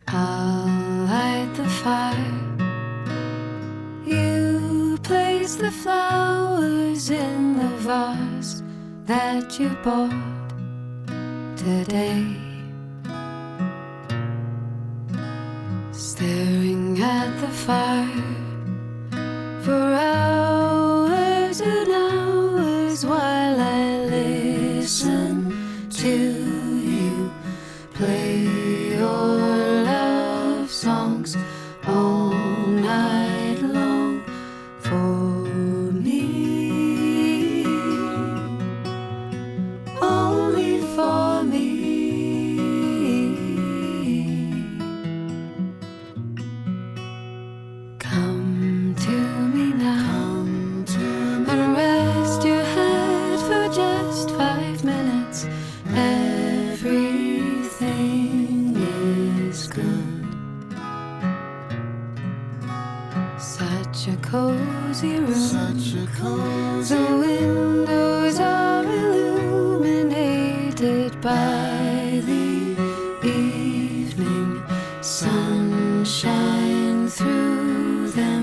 I'll light the fire. You place the flowers in the vase that you bought today. Staring at the fire for hours and hours while I listen to you play your love songs all night long for me, only for me. Come to me now and rest your head for just 5 minutes. Everything is good. Such a cozy room. The windows are illuminated by the evening sunshine through them.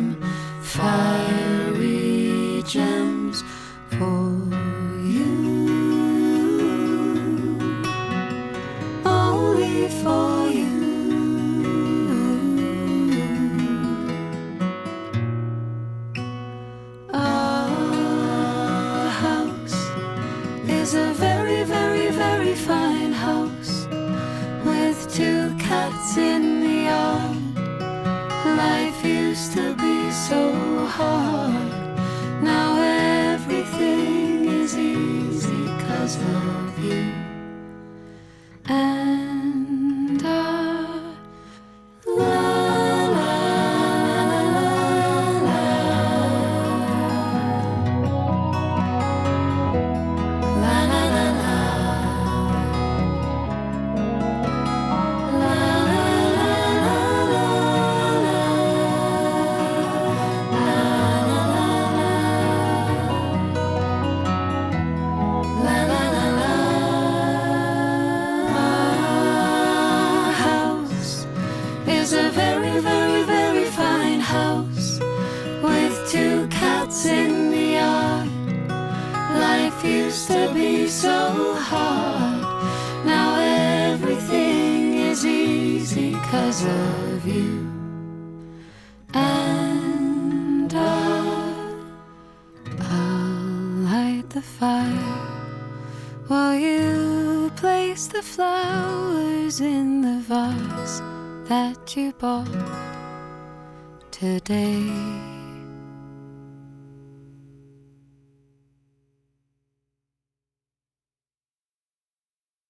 Fiery gems for you, only for you. Our house is a very, very, very fine house with 2 cats in the yard. Life used to be so hard. Now everything is easy 'cause of you. And la la la la la la la is a very, very, very fine house with 2 cats in the yard. Life used to be so hard. Now everything is easy 'cause of you. And I'll light the fire while you place the flowers in the vase that you bought today.